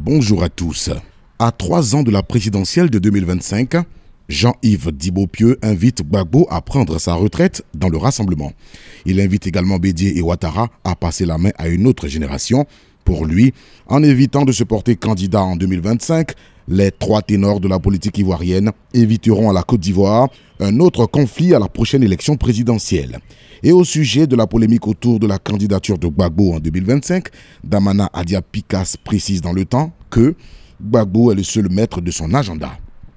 Bonjour à tous. À 3 ans de la présidentielle de 2025, Jean-Yves Dibopieux invite Gbagbo à prendre sa retraite dans le rassemblement. Il invite également Bédié et Ouattara à passer la main à une autre génération. Pour lui, en évitant de se porter candidat en 2025, les 3 ténors de la politique ivoirienne éviteront à la Côte d'Ivoire un autre conflit à la prochaine élection présidentielle. Et au sujet de la polémique autour de la candidature de Gbagbo en 2025, Damana Adia Pikas précise dans Le Temps que Gbagbo est le seul maître de son agenda.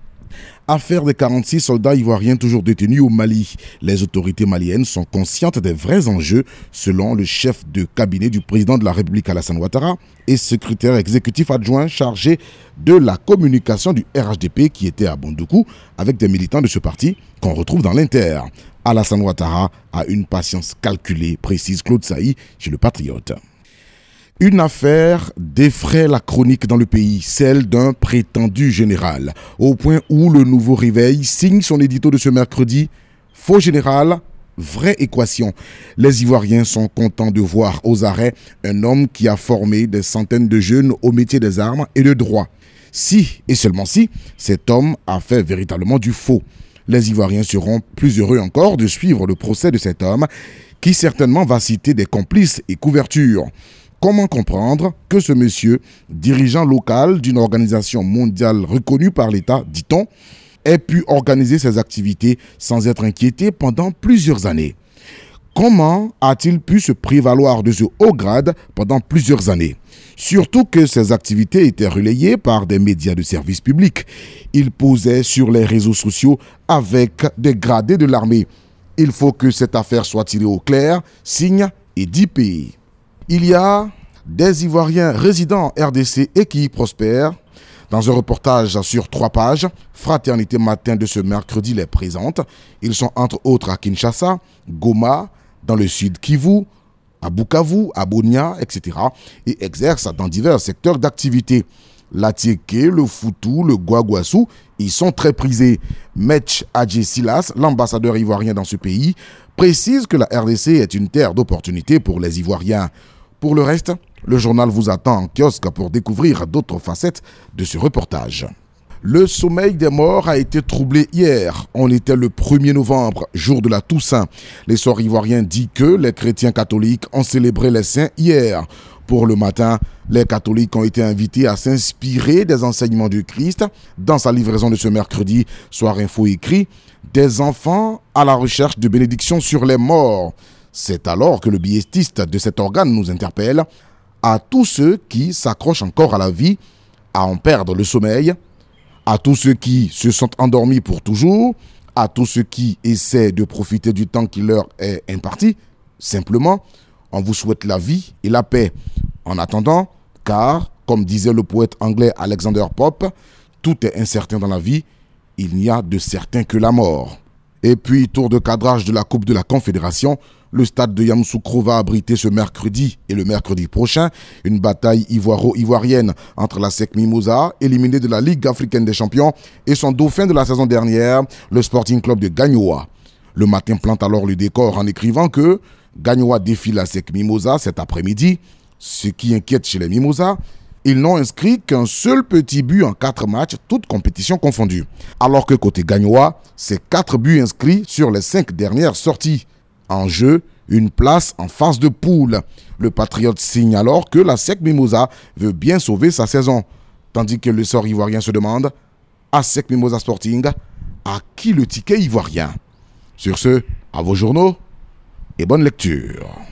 Affaire des 46 soldats ivoiriens toujours détenus au Mali. Les autorités maliennes sont conscientes des vrais enjeux, selon le chef de cabinet du président de la République Alassane Ouattara et secrétaire exécutif adjoint chargé de la communication du RHDP qui était à Bondoukou avec des militants de ce parti qu'on retrouve dans l'Inter. Alassane Ouattara a une patience calculée, précise Claude Sailly chez Le Patriote. Une affaire défraie la chronique dans le pays, celle d'un prétendu général, au point où le Nouveau Réveil signe son édito de ce mercredi. Faux général, vraie équation. Les Ivoiriens sont contents de voir aux arrêts un homme qui a formé des centaines de jeunes au métier des armes et de droit. Si, et seulement si, cet homme a fait véritablement du faux. Les Ivoiriens seront plus heureux encore de suivre le procès de cet homme, qui certainement va citer des complices et couvertures. Comment comprendre que ce monsieur, dirigeant local d'une organisation mondiale reconnue par l'État, dit-on, ait pu organiser ses activités sans être inquiété pendant plusieurs années? Comment a-t-il pu se prévaloir de ce haut grade pendant plusieurs années? Surtout que ses activités étaient relayées par des médias de service public. Il posait sur les réseaux sociaux avec des gradés de l'armée. Il faut que cette affaire soit tirée au clair, signe et dit pays. Il y a des Ivoiriens résidant en RDC et qui y prospèrent. Dans un reportage sur 3 pages, Fraternité Matin de ce mercredi les présente. Ils sont entre autres à Kinshasa, Goma, dans le sud Kivu, à Bukavu, à Bunia, etc. et exercent dans divers secteurs d'activité. L'Atiéké, le Foutou, le Guaguassou, ils sont très prisés. Metch Adjé Silas, l'ambassadeur ivoirien dans ce pays, précise que la RDC est une terre d'opportunités pour les Ivoiriens. Pour le reste, le journal vous attend en kiosque pour découvrir d'autres facettes de ce reportage. Le sommeil des morts a été troublé hier. On était le 1er novembre, jour de la Toussaint. L'essor ivoirien dit que les chrétiens catholiques ont célébré les saints hier. Pour le matin, les catholiques ont été invités à s'inspirer des enseignements du Christ. Dans sa livraison de ce mercredi, Soir Info écrit « Des enfants à la recherche de bénédictions sur les morts ». C'est alors que le biétiste de cet organe nous interpelle à tous ceux qui s'accrochent encore à la vie, à en perdre le sommeil, à tous ceux qui se sont endormis pour toujours, à tous ceux qui essaient de profiter du temps qui leur est imparti. Simplement, on vous souhaite la vie et la paix. En attendant, car, comme disait le poète anglais Alexander Pope, tout est incertain dans la vie, il n'y a de certain que la mort. Et puis, tour de cadrage de la Coupe de la Confédération, le stade de Yamoussoukro va abriter ce mercredi et le mercredi prochain une bataille ivoiro-ivoirienne entre la SEC Mimosa, éliminée de la Ligue africaine des champions, et son dauphin de la saison dernière, le Sporting Club de Gagnoa. Le Matin plante alors le décor en écrivant que Gagnoa défie la SEC Mimosa cet après-midi. Ce qui inquiète chez les Mimosa, ils n'ont inscrit qu'un seul petit but en 4 matchs, toutes compétitions confondues. Alors que côté Gagnoa, c'est 4 buts inscrits sur les 5 dernières sorties. En jeu, une place en phase de poule. Le Patriote signe alors que la SEC Mimosa veut bien sauver sa saison. Tandis que le sort ivoirien se demande, à SEC Mimosa Sporting, à qui le ticket ivoirien? Sur ce, à vos journaux et bonne lecture.